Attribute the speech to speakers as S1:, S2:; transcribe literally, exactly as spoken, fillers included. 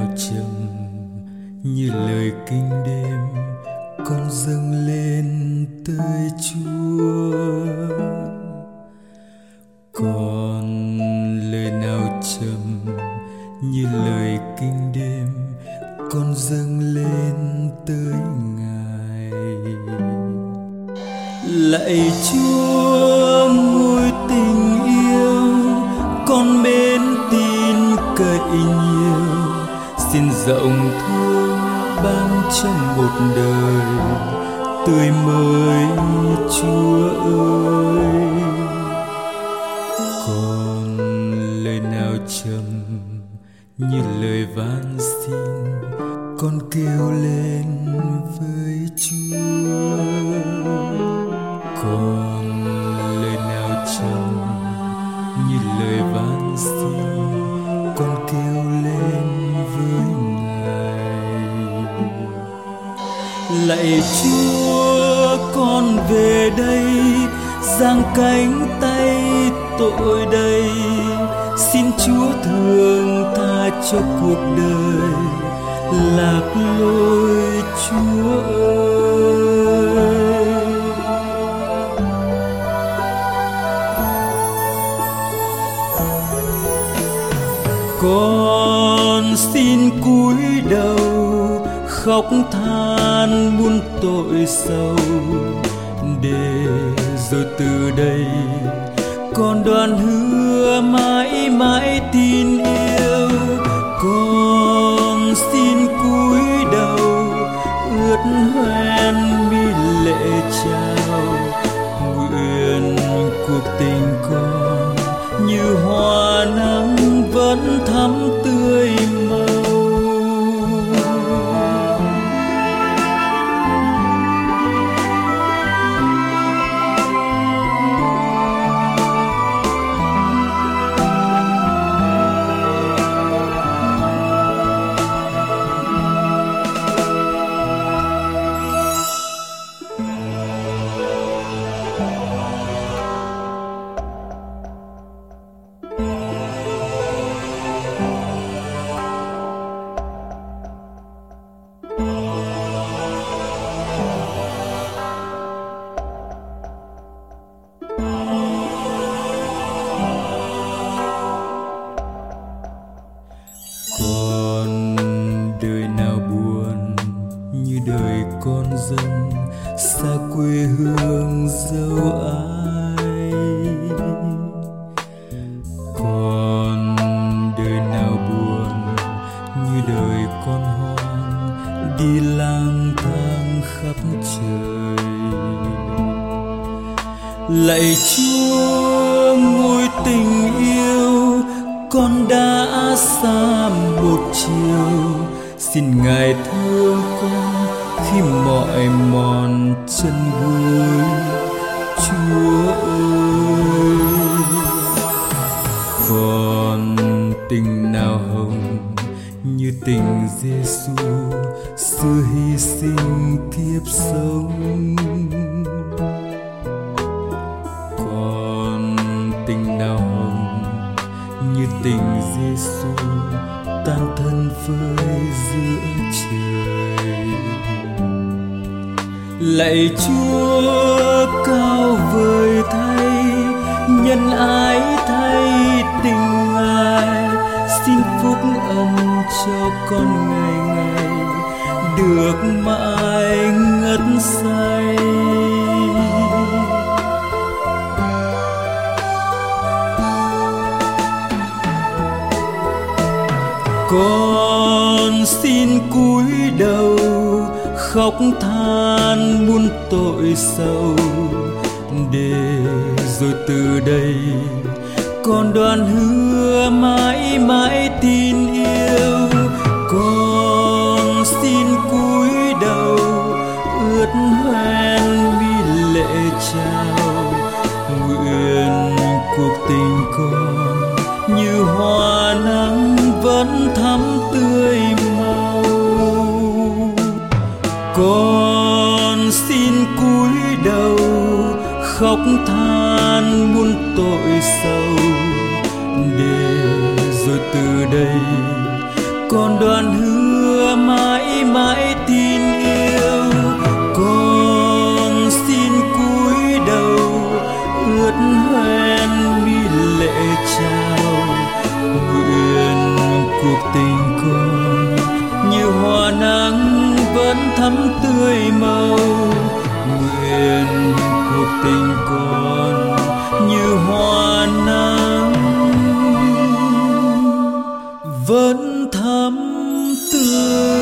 S1: nào trầm như lời kinh đêm, con dâng lên tới Chúa. Còn lời nào trầm như lời kinh đêm, con dâng lên tới Ngài. Lạy Chúa ngôi tình yêu, con mến tin cậy nhiều, xin rộng thương ban trong một đời tươi mới Chúa ơi. Còn lời nào trầm như lời van xin, con kêu lên với Chúa. Còn lời nào trầm như lời van xin, con kêu lên với Ngài. Lạy Chúa con về đây, giang cánh tay tội đầy, xin Chúa thương tha cho cuộc đời lạc lối Chúa ơi. Con xin cúi đầu khóc than muôn tội sầu, để rồi từ đây con đoan hứa mãi mãi tin yêu. Con xin cúi đầu ướt hoen mi lệ trao, nguyện cuộc tình con như hoa nắng vẫn thắm tươi màu. Còn đời nào buồn như đời con dân xa quê hương dấu ai. Còn đời nào buồn như đời con hoang đi lang thang khắp trời. Lạy Chúa ngôi tình yêu, con đã xa một chiều, xin Ngài thương con khi mỏi mòn chân gối Chúa ơi. Còn tình nào hồng như tình Giêsu xưa hy sinh kiếp sống. Còn tình nào hồng như tình Giêsu tan thân phơi giữa trời. Lạy Chúa cao vời thay, nhân ái thay tình Ngài, xin phúc ân cho con ngày ngày được mãi ngất say. Con xin cúi đầu khóc than muôn tội sầu, để rồi từ đây con đoan hứa mãi mãi tin yêu. Con xin cúi đầu ướt hoen mi lệ trao, nguyện cuộc tình con như hoa nắng vẫn thắm tươi màu. Con xin cúi đầu khóc than muôn tội sầu, để rồi từ đây con đoàn hứa mãi mãi tin yêu. Con xin cúi đầu ướt hoen mi lệ chào, nguyện cuộc tình con như hoa nắng vẫn thắm tươi màu, nguyện cuộc tình con như hoa nắng vẫn thắm tươi